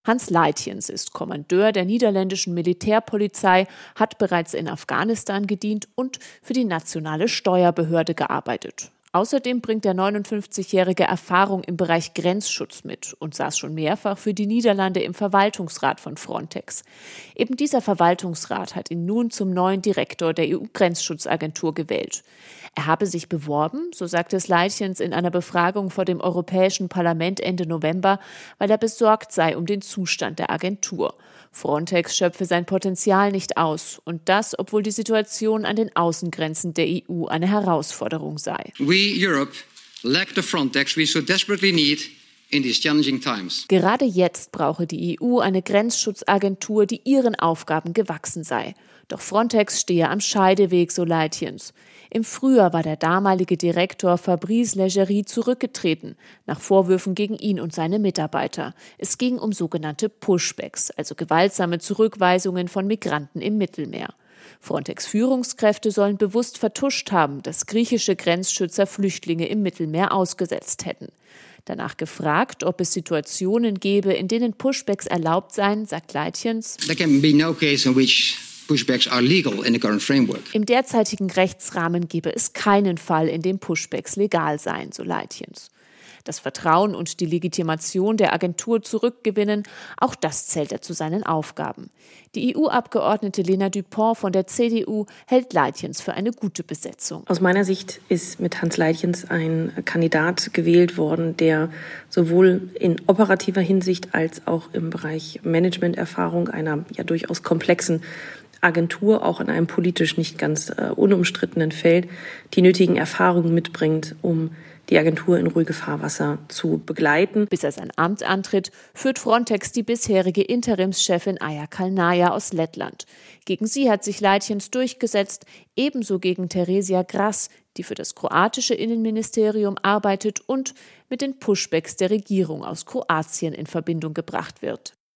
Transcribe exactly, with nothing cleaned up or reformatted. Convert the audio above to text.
Hans Leitjens ist Kommandeur der niederländischen Militärpolizei, hat bereits in Afghanistan gedient und für die nationale Steuerbehörde gearbeitet. Außerdem bringt der neunundfünfzigjährige Erfahrung im Bereich Grenzschutz mit und saß schon mehrfach für die Niederlande im Verwaltungsrat von Frontex. Eben dieser Verwaltungsrat hat ihn nun zum neuen Direktor der E U-Grenzschutzagentur gewählt. Er habe sich beworben, so sagte es Leitjens in einer Befragung vor dem Europäischen Parlament Ende November, weil er besorgt sei um den Zustand der Agentur. Frontex schöpfe sein Potenzial nicht aus und das, obwohl die Situation an den Außengrenzen der E U eine Herausforderung sei. We, Europe, lack the Frontex we so desperately need in these challenging times. Gerade jetzt brauche die E U eine Grenzschutzagentur, die ihren Aufgaben gewachsen sei. Doch Frontex stehe am Scheideweg, so Leitjens. Im Frühjahr war der damalige Direktor Fabrice Leggeri zurückgetreten, nach Vorwürfen gegen ihn und seine Mitarbeiter. Es ging um sogenannte Pushbacks, also gewaltsame Zurückweisungen von Migranten im Mittelmeer. Frontex-Führungskräfte sollen bewusst vertuscht haben, dass griechische Grenzschützer Flüchtlinge im Mittelmeer ausgesetzt hätten. Danach gefragt, ob es Situationen gäbe, in denen Pushbacks erlaubt seien, sagt Leitjens: There can be no case in which Pushbacks are legal in the current framework. Im derzeitigen Rechtsrahmen gebe es keinen Fall, in dem Pushbacks legal seien, so Leitjens. Das Vertrauen und die Legitimation der Agentur zurückgewinnen, auch das zählt er zu seinen Aufgaben. Die E U-Abgeordnete Lena Dupont von der C D U hält Leitjens für eine gute Besetzung. Aus meiner Sicht ist mit Hans Leitjens ein Kandidat gewählt worden, der sowohl in operativer Hinsicht als auch im Bereich Managementerfahrung einer ja durchaus komplexen Agentur, auch in einem politisch nicht ganz äh, unumstrittenen Feld, die nötigen Erfahrungen mitbringt, um die Agentur in ruhige Fahrwasser zu begleiten. Bis er sein Amt antritt, führt Frontex die bisherige Interimschefin Aija Kalnaja aus Lettland. Gegen sie hat sich Leitjens durchgesetzt, ebenso gegen Teresia Grass, die für das kroatische Innenministerium arbeitet und mit den Pushbacks der Regierung aus Kroatien in Verbindung gebracht wird.